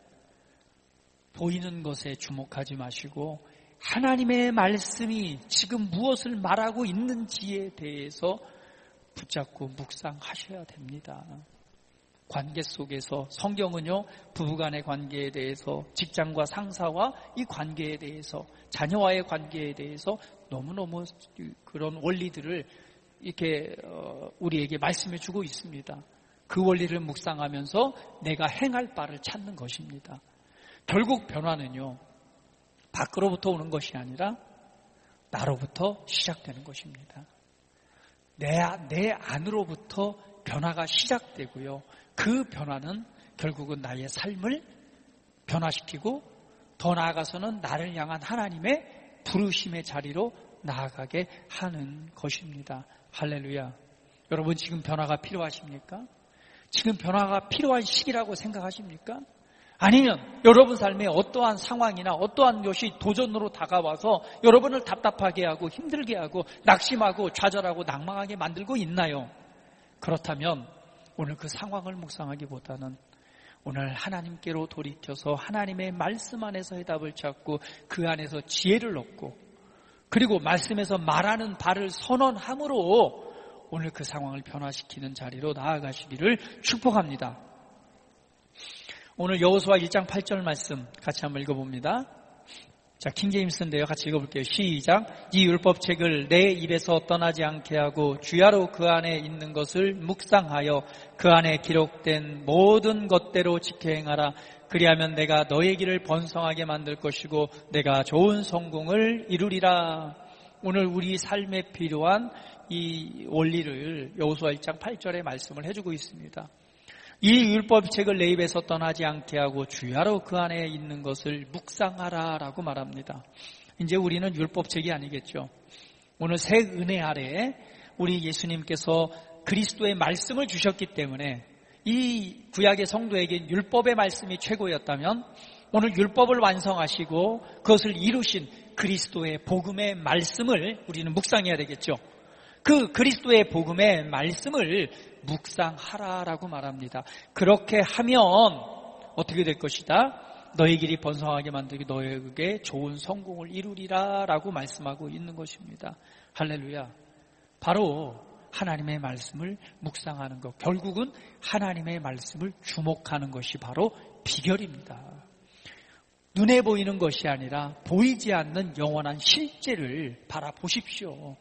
보이는 것에 주목하지 마시고 하나님의 말씀이 지금 무엇을 말하고 있는지에 대해서 붙잡고 묵상하셔야 됩니다. 관계 속에서 성경은요 부부간의 관계에 대해서 직장과 상사와 이 관계에 대해서 자녀와의 관계에 대해서 너무너무 그런 원리들을 이렇게 우리에게 말씀해 주고 있습니다. 그 원리를 묵상하면서 내가 행할 바를 찾는 것입니다. 결국 변화는요 밖으로부터 오는 것이 아니라 나로부터 시작되는 것입니다. 내, 내 안으로부터 변화가 시작되고요. 그 변화는 결국은 나의 삶을 변화시키고 더 나아가서는 나를 향한 하나님의 부르심의 자리로 나아가게 하는 것입니다. 할렐루야. 여러분 지금 변화가 필요하십니까? 지금 변화가 필요한 시기라고 생각하십니까? 아니면 여러분 삶에 어떠한 상황이나 어떠한 것이 도전으로 다가와서 여러분을 답답하게 하고 힘들게 하고 낙심하고 좌절하고 낭망하게 만들고 있나요? 그렇다면 오늘 그 상황을 묵상하기보다는 오늘 하나님께로 돌이켜서 하나님의 말씀 안에서 해답을 찾고 그 안에서 지혜를 얻고 그리고 말씀에서 말하는 바를 선언함으로 오늘 그 상황을 변화시키는 자리로 나아가시기를 축복합니다. 오늘 여호수아 일 장 팔 절 말씀 같이 한번 읽어봅니다. 자, 킹제임스인데요. 같이 읽어볼게요. 시작. 이 율법책을 내 입에서 떠나지 않게 하고 주야로 그 안에 있는 것을 묵상하여 그 안에 기록된 모든 것대로 지켜 행하라. 그리하면 내가 너의 길을 번성하게 만들 것이고 내가 좋은 성공을 이루리라. 오늘 우리 삶에 필요한 이 원리를 여호수아 일 장 팔 절에 말씀을 해주고 있습니다. 이 율법책을 내 입에서 떠나지 않게 하고 주야로 그 안에 있는 것을 묵상하라 라고 말합니다. 이제 우리는 율법책이 아니겠죠. 오늘 새 은혜 아래 우리 예수님께서 그리스도의 말씀을 주셨기 때문에 이 구약의 성도에게 율법의 말씀이 최고였다면 오늘 율법을 완성하시고 그것을 이루신 그리스도의 복음의 말씀을 우리는 묵상해야 되겠죠. 그 그리스도의 복음의 말씀을 묵상하라라고 말합니다. 그렇게 하면 어떻게 될 것이다? 너의 길이 번성하게 만들기 너에게 좋은 성공을 이루리라라고 말씀하고 있는 것입니다. 할렐루야. 바로 하나님의 말씀을 묵상하는 것, 결국은 하나님의 말씀을 주목하는 것이 바로 비결입니다. 눈에 보이는 것이 아니라 보이지 않는 영원한 실제를 바라보십시오.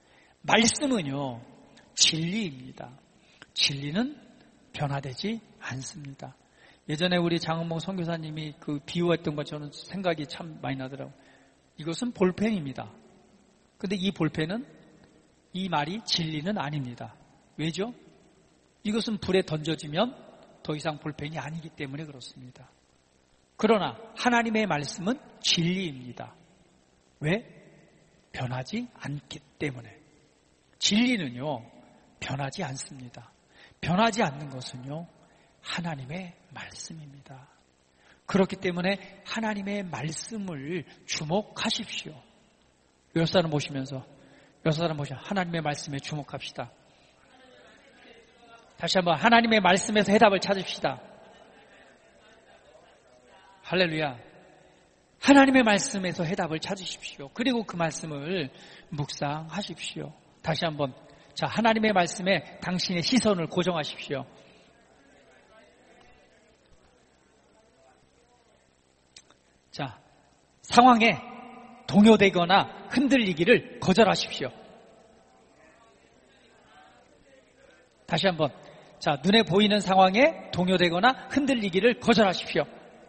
말씀은요, 진리입니다. 진리는 변화되지 않습니다. 예전에 우리 장은봉 선교사님이 그 비유했던 것 저는 생각이 참 많이 나더라고요. 이것은 볼펜입니다. 근데 이 볼펜은 이 말이 진리는 아닙니다. 왜죠? 이것은 불에 던져지면 더 이상 볼펜이 아니기 때문에 그렇습니다. 그러나 하나님의 말씀은 진리입니다. 왜? 변하지 않기 때문에. 진리는요, 변하지 않습니다. 변하지 않는 것은요, 하나님의 말씀입니다. 그렇기 때문에 하나님의 말씀을 주목하십시오. 몇 사람 보시면서, 몇 사람 보시면 하나님의 말씀에 주목합시다. 다시 한번 하나님의 말씀에서 해답을 찾읍시다. 할렐루야. 하나님의 말씀에서 해답을 찾으십시오. 그리고 그 말씀을 묵상하십시오. 다시 한번, 자, 하나님의 말씀에 당신의 시선을 고정하십시오. 자, 상황에 동요되거나 흔들리기를 거절하십시오. 다시 한번, 자, 눈에 보이는 상황에 동요되거나 흔들리기를 거절하십시오.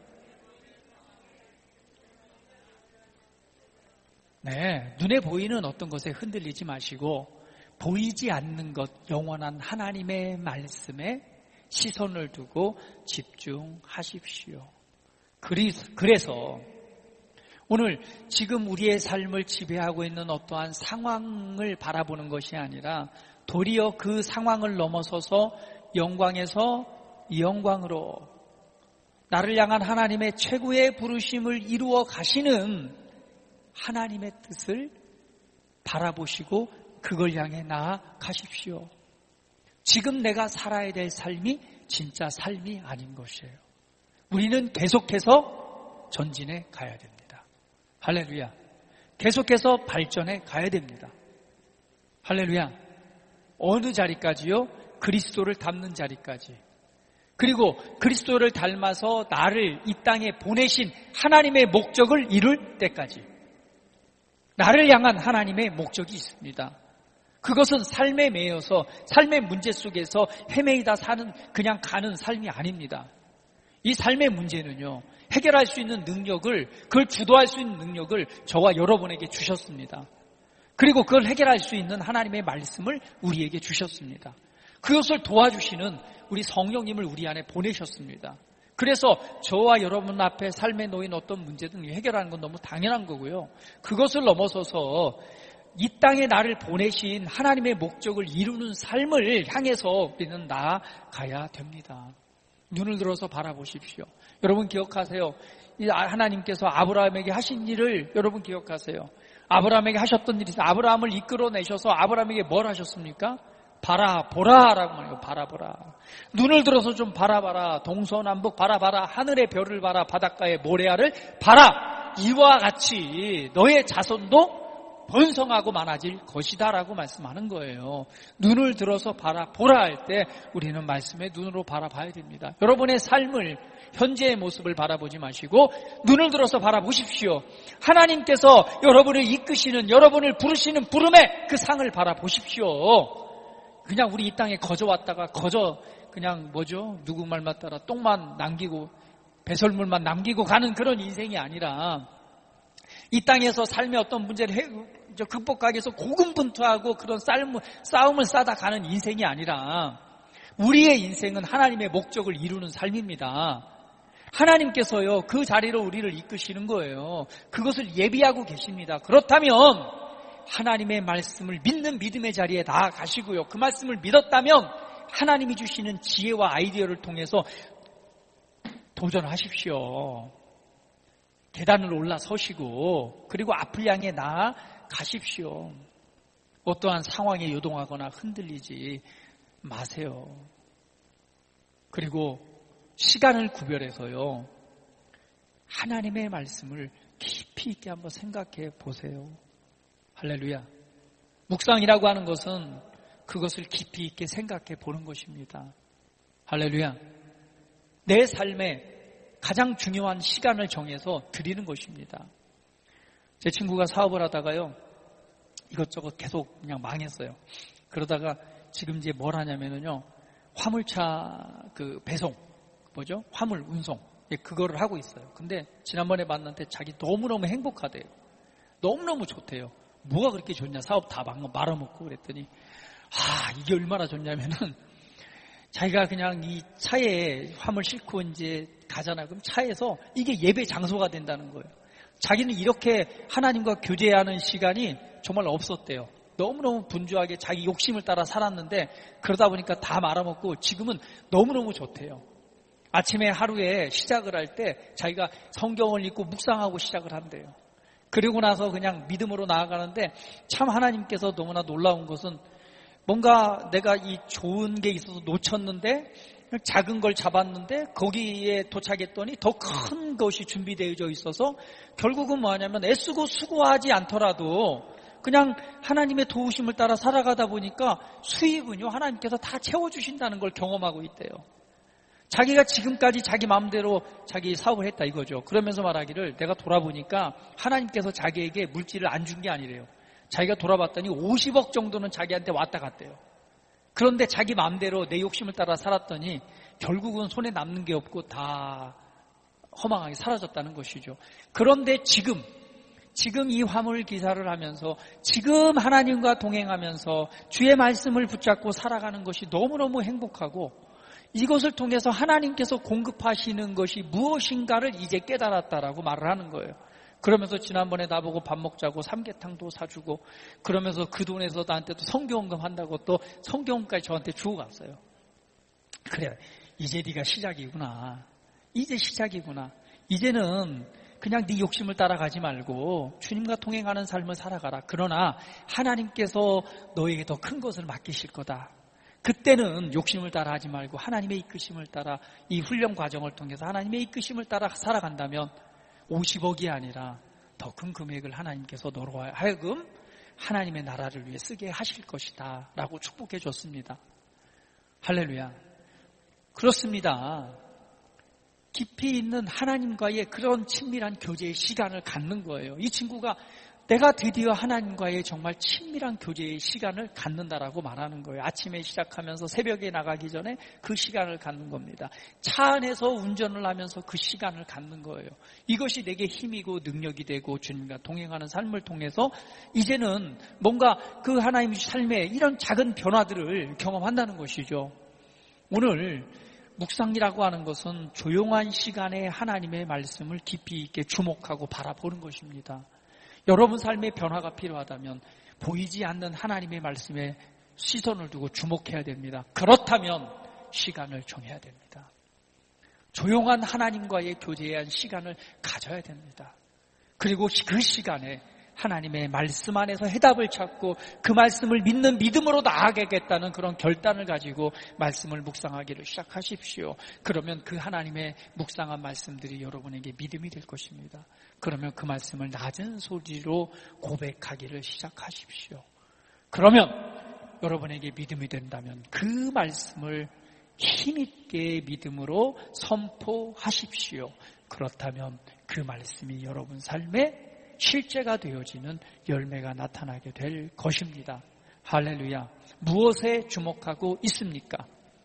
네, 눈에 보이는 어떤 것에 흔들리지 마시고 보이지 않는 것, 영원한 하나님의 말씀에 시선을 두고 집중하십시오. 그래서 오늘 지금 우리의 삶을 지배하고 있는 어떠한 상황을 바라보는 것이 아니라 도리어 그 상황을 넘어서서 영광에서 영광으로 나를 향한 하나님의 최고의 부르심을 이루어 가시는 하나님의 뜻을 바라보시고 그걸 향해 나아가십시오. 지금 내가 살아야 될 삶이 진짜 삶이 아닌 것이에요. 우리는 계속해서 전진해 가야 됩니다. 할렐루야. 계속해서 발전해 가야 됩니다. 할렐루야. 어느 자리까지요? 그리스도를 닮는 자리까지. 그리고 그리스도를 닮아서 나를 이 땅에 보내신 하나님의 목적을 이룰 때까지. 나를 향한 하나님의 목적이 있습니다. 그것은 삶에 매여서 삶의 문제 속에서 헤매이다 사는 그냥 가는 삶이 아닙니다. 이 삶의 문제는요, 해결할 수 있는 능력을, 그걸 주도할 수 있는 능력을 저와 여러분에게 주셨습니다. 그리고 그걸 해결할 수 있는 하나님의 말씀을 우리에게 주셨습니다. 그것을 도와주시는 우리 성령님을 우리 안에 보내셨습니다. 그래서 저와 여러분 앞에 삶에 놓인 어떤 문제든 해결하는 건 너무 당연한 거고요. 그것을 넘어서서 이 땅에 나를 보내신 하나님의 목적을 이루는 삶을 향해서 우리는 나아가야 됩니다. 눈을 들어서 바라보십시오. 여러분 기억하세요. 하나님께서 아브라함에게 하신 일을 여러분 기억하세요. 아브라함에게 하셨던 일이 있어요. 아브라함을 이끌어내셔서 아브라함에게 뭘 하셨습니까? 바라보라라고 말해요. 바라보라. 눈을 들어서 좀 바라봐라. 동서남북 바라봐라. 하늘의 별을 봐라. 바닷가의 모래알을 봐라. 이와 같이 너의 자손도 번성하고 많아질 것이다 라고 말씀하는 거예요. 눈을 들어서 바라보라 할 때 우리는 말씀의 눈으로 바라봐야 됩니다. 여러분의 삶을, 현재의 모습을 바라보지 마시고 눈을 들어서 바라보십시오. 하나님께서 여러분을 이끄시는, 여러분을 부르시는 부름의 그 상을 바라보십시오. 그냥 우리 이 땅에 거저 왔다가 거저 그냥 뭐죠? 누구 말만 따라 똥만 남기고 배설물만 남기고 가는 그런 인생이 아니라 이 땅에서 삶의 어떤 문제를 해, 극복하기 위해서 고군분투하고 그런 싸움을, 싸움을 싸다 가는 인생이 아니라 우리의 인생은 하나님의 목적을 이루는 삶입니다. 하나님께서요 그 자리로 우리를 이끄시는 거예요. 그것을 예비하고 계십니다. 그렇다면 하나님의 말씀을 믿는 믿음의 자리에 나아가시고요. 그 말씀을 믿었다면 하나님이 주시는 지혜와 아이디어를 통해서 도전하십시오. 계단을 올라서시고 그리고 앞을 향해 나아가십시오. 어떠한 상황에 요동하거나 흔들리지 마세요. 그리고 시간을 구별해서요. 하나님의 말씀을 깊이 있게 한번 생각해 보세요. 할렐루야. 묵상이라고 하는 것은 그것을 깊이 있게 생각해 보는 것입니다. 할렐루야. 내 삶에 가장 중요한 시간을 정해서 드리는 것입니다. 제 친구가 사업을 하다가요. 이것저것 계속 그냥 망했어요. 그러다가 지금 이제 뭘 하냐면요. 화물차 그 배송, 뭐죠? 화물 운송. 그거를 하고 있어요. 근데 지난번에 만났는데 자기 너무너무 행복하대요. 너무너무 좋대요. 뭐가 그렇게 좋냐? 사업 다 말아먹고 그랬더니 아, 이게 얼마나 좋냐면은 자기가 그냥 이 차에 화물 싣고 이제 가잖아. 그럼 차에서 이게 예배 장소가 된다는 거예요. 자기는 이렇게 하나님과 교제하는 시간이 정말 없었대요. 너무너무 분주하게 자기 욕심을 따라 살았는데 그러다 보니까 다 말아먹고 지금은 너무너무 좋대요. 아침에 하루에 시작을 할 때 자기가 성경을 읽고 묵상하고 시작을 한대요. 그리고 나서 그냥 믿음으로 나아가는데 참 하나님께서 너무나 놀라운 것은 뭔가 내가 이 좋은 게 있어서 놓쳤는데 작은 걸 잡았는데 거기에 도착했더니 더 큰 것이 준비되어져 있어서 결국은 뭐하냐면 애쓰고 수고하지 않더라도 그냥 하나님의 도우심을 따라 살아가다 보니까 수입은요 하나님께서 다 채워주신다는 걸 경험하고 있대요. 자기가 지금까지 자기 마음대로 자기 사업을 했다 이거죠. 그러면서 말하기를 내가 돌아보니까 하나님께서 자기에게 물질을 안 준 게 아니래요. 자기가 돌아봤더니 오십억 정도는 자기한테 왔다 갔대요. 그런데 자기 마음대로 내 욕심을 따라 살았더니 결국은 손에 남는 게 없고 다 허망하게 사라졌다는 것이죠. 그런데 지금 지금 이 화물 기사를 하면서 지금 하나님과 동행하면서 주의 말씀을 붙잡고 살아가는 것이 너무너무 행복하고 이것을 통해서 하나님께서 공급하시는 것이 무엇인가를 이제 깨달았다라고 말을 하는 거예요. 그러면서 지난번에 나보고 밥 먹자고 삼계탕도 사주고 그러면서 그 돈에서 나한테 또 성경금 한다고 또 성경까지 저한테 주고 갔어요. 그래, 이제 네가 시작이구나. 이제 시작이구나. 이제는 그냥 네 욕심을 따라가지 말고 주님과 동행하는 삶을 살아가라. 그러나 하나님께서 너에게 더 큰 것을 맡기실 거다. 그때는 욕심을 따라 하지 말고 하나님의 이끄심을 따라 이 훈련 과정을 통해서 하나님의 이끄심을 따라 살아간다면 오십억이 아니라 더 큰 금액을 하나님께서 너로 하여금 하나님의 나라를 위해 쓰게 하실 것이다 라고 축복해 줬습니다. 할렐루야. 그렇습니다. 깊이 있는 하나님과의 그런 친밀한 교제의 시간을 갖는 거예요. 이 친구가 내가 드디어 하나님과의 정말 친밀한 교제의 시간을 갖는다라고 말하는 거예요. 아침에 시작하면서 새벽에 나가기 전에 그 시간을 갖는 겁니다. 차 안에서 운전을 하면서 그 시간을 갖는 거예요. 이것이 내게 힘이고 능력이 되고 주님과 동행하는 삶을 통해서 이제는 뭔가 그 하나님의 삶에 이런 작은 변화들을 경험한다는 것이죠. 오늘 묵상이라고 하는 것은 조용한 시간에 하나님의 말씀을 깊이 있게 주목하고 바라보는 것입니다. 여러분 삶의 변화가 필요하다면 보이지 않는 하나님의 말씀에 시선을 두고 주목해야 됩니다. 그렇다면 시간을 정해야 됩니다. 조용한 하나님과의 교제한 시간을 가져야 됩니다. 그리고 그 시간에 하나님의 말씀 안에서 해답을 찾고 그 말씀을 믿는 믿음으로 나아가겠다는 그런 결단을 가지고 말씀을 묵상하기를 시작하십시오. 그러면 그 하나님의 묵상한 말씀들이 여러분에게 믿음이 될 것입니다. 그러면 그 말씀을 낮은 소리로 고백하기를 시작하십시오. 그러면 여러분에게 믿음이 된다면 그 말씀을 힘있게 믿음으로 선포하십시오. 그렇다면 그 말씀이 여러분 삶에 실제가 되어지는 열매가 나타나게 될 것입니다. 할렐루야. 무엇에 주목하고 있습니까?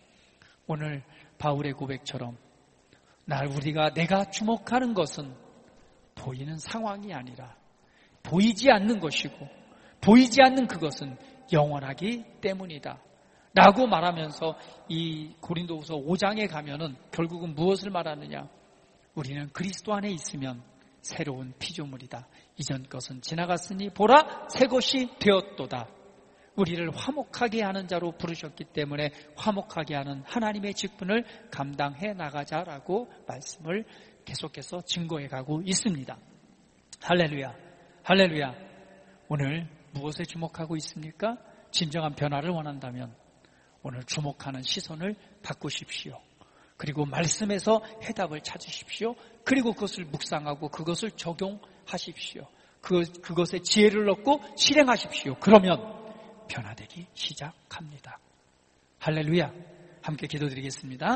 오늘 바울의 고백처럼 날 우리가 내가 주목하는 것은 보이는 상황이 아니라 보이지 않는 것이고 보이지 않는 그것은 영원하기 때문이다 라고 말하면서 이 고린도후서 오 장에 가면은 결국은 무엇을 말하느냐? 우리는 그리스도 안에 있으면 새로운 피조물이다. 이전 것은 지나갔으니 보라 새 것이 되었도다. 우리를 화목하게 하는 자로 부르셨기 때문에 화목하게 하는 하나님의 직분을 감당해 나가자라고 말씀을 계속해서 증거해 가고 있습니다. 할렐루야. 할렐루야. 오늘 무엇에 주목하고 있습니까? 진정한 변화를 원한다면 오늘 주목하는 시선을 바꾸십시오. 그리고 말씀에서 해답을 찾으십시오. 그리고 그것을 묵상하고 그것을 적용하십시오. 그, 그것에 지혜를 얻고 실행하십시오. 그러면 변화되기 시작합니다. 할렐루야. 함께 기도드리겠습니다.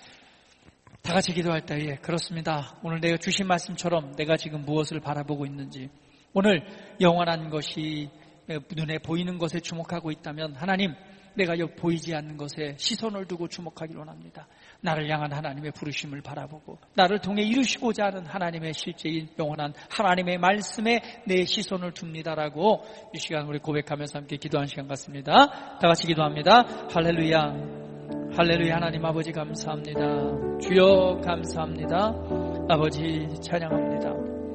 다 같이 기도할 때에 그렇습니다. 오늘 내가 주신 말씀처럼 내가 지금 무엇을 바라보고 있는지, 오늘 영원한 것이 눈에 보이는 것에 주목하고 있다면 하나님, 내가 여기 보이지 않는 것에 시선을 두고 주목하기를 원합니다. 나를 향한 하나님의 부르심을 바라보고 나를 통해 이루시고자 하는 하나님의 실제인 영원한 하나님의 말씀에 내 시선을 둡니다라고 이 시간 우리 고백하면서 함께 기도하는 시간 같습니다. 다 같이 기도합니다. 할렐루야. 할렐루야. 하나님 아버지 감사합니다. 주여 감사합니다. 아버지 찬양합니다.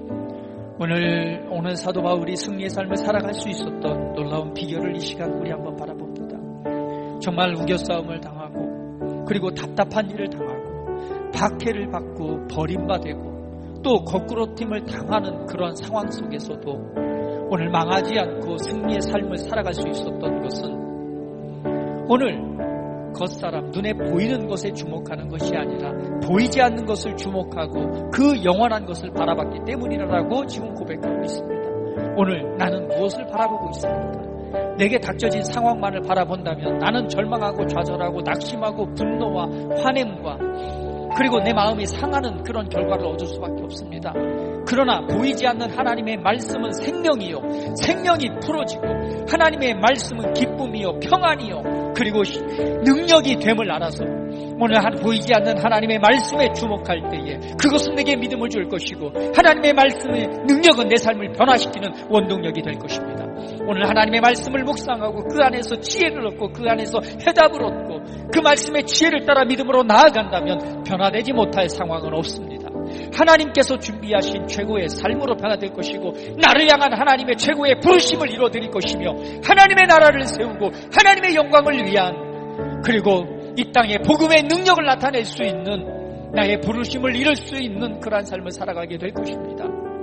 오늘 오늘 사도 바울이 승리의 삶을 살아갈 수 있었던 놀라운 비결을 이 시간 우리 한번 바라봅니다. 정말 우겨싸움을 당하고 그리고 답답한 일을 당하고 박해를 받고 버림받고 또 거꾸로짐을 당하는 그런 상황 속에서도 오늘 망하지 않고 승리의 삶을 살아갈 수 있었던 것은 오늘 겉사람 눈에 보이는 것에 주목하는 것이 아니라 보이지 않는 것을 주목하고 그 영원한 것을 바라봤기 때문이라고 지금 고백하고 있습니다. 오늘 나는 무엇을 바라보고 있습니까? 내게 닥쳐진 상황만을 바라본다면 나는 절망하고 좌절하고 낙심하고 분노와 화냄과 그리고 내 마음이 상하는 그런 결과를 얻을 수밖에 없습니다. 그러나 보이지 않는 하나님의 말씀은 생명이요 생명이 풀어지고 하나님의 말씀은 기쁨이요 평안이요 그리고 능력이 됨을 알아서 오늘 보이지 않는 하나님의 말씀에 주목할 때에 그것은 내게 믿음을 줄 것이고 하나님의 말씀의 능력은 내 삶을 변화시키는 원동력이 될 것입니다. 오늘 하나님의 말씀을 묵상하고 그 안에서 지혜를 얻고 그 안에서 해답을 얻고 그 말씀의 지혜를 따라 믿음으로 나아간다면 변화되지 못할 상황은 없습니다. 하나님께서 준비하신 최고의 삶으로 변화될 것이고 나를 향한 하나님의 최고의 부르심을 이루어드릴 것이며 하나님의 나라를 세우고 하나님의 영광을 위한 그리고 이 땅에 복음의 능력을 나타낼 수 있는 나의 부르심을 이룰 수 있는 그러한 삶을 살아가게 될 것입니다.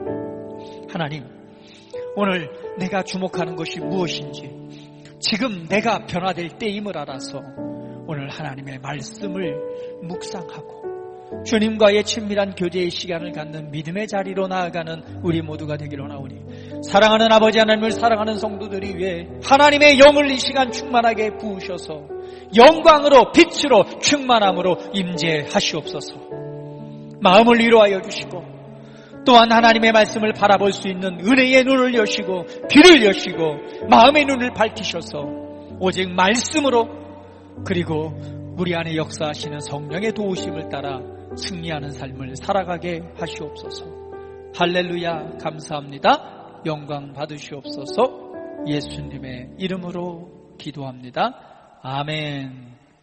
하나님, 오늘 내가 주목하는 것이 무엇인지 지금 내가 변화될 때임을 알아서 오늘 하나님의 말씀을 묵상하고 주님과의 친밀한 교제의 시간을 갖는 믿음의 자리로 나아가는 우리 모두가 되기를 원하오니 사랑하는 아버지 하나님을 사랑하는 성도들이 위해 하나님의 영을 이 시간 충만하게 부으셔서 영광으로 빛으로 충만함으로 임재하시옵소서. 마음을 위로하여 주시고 또한 하나님의 말씀을 바라볼 수 있는 은혜의 눈을 여시고 귀를 여시고 마음의 눈을 밝히셔서 오직 말씀으로 그리고 우리 안에 역사하시는 성령의 도우심을 따라 승리하는 삶을 살아가게 하시옵소서. 할렐루야. 감사합니다. 영광 받으시옵소서. 예수님의 이름으로 기도합니다. 아멘.